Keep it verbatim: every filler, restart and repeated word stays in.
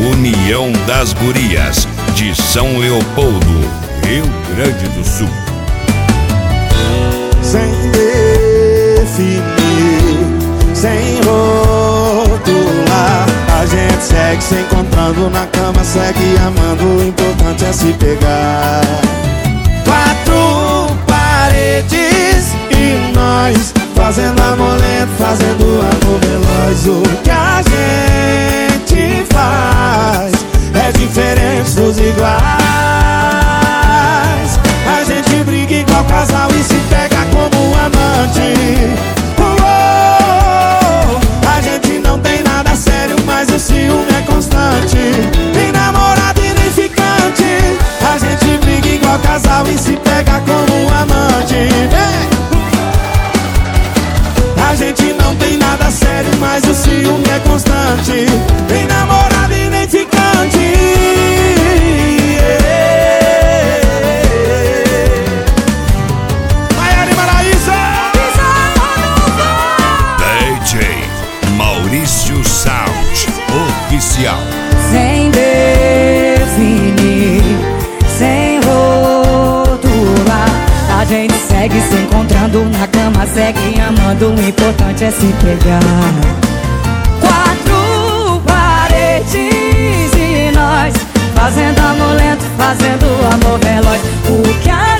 União das Gurias de São Leopoldo, Rio Grande do Sul. Sem definir, sem rotular, a gente segue se encontrando na cama, segue amando, o importante é se pegar. Quatro paredes e nós fazendo amor lento, fazendo amor veloz. O que a gente faz é diferente dos iguais. A gente briga igual casal e se pega como um amante. Uou, a gente não tem nada sério, mas o ciúme é constante. Nem namorado e nem ficante. A gente briga igual casal e se pega como um amante. Vem! A gente não tem nada sério, mas o ciúme é constante. Nem namorado e nem ficante. Maiara e Maraísa! D J Maurício Sound Oficial. Sem definir, sem rotular, a gente segue se encontrando na cama, segue amando, o importante é se pegar. Quatro paredes e nós fazendo amor lento, fazendo amor veloz. O que a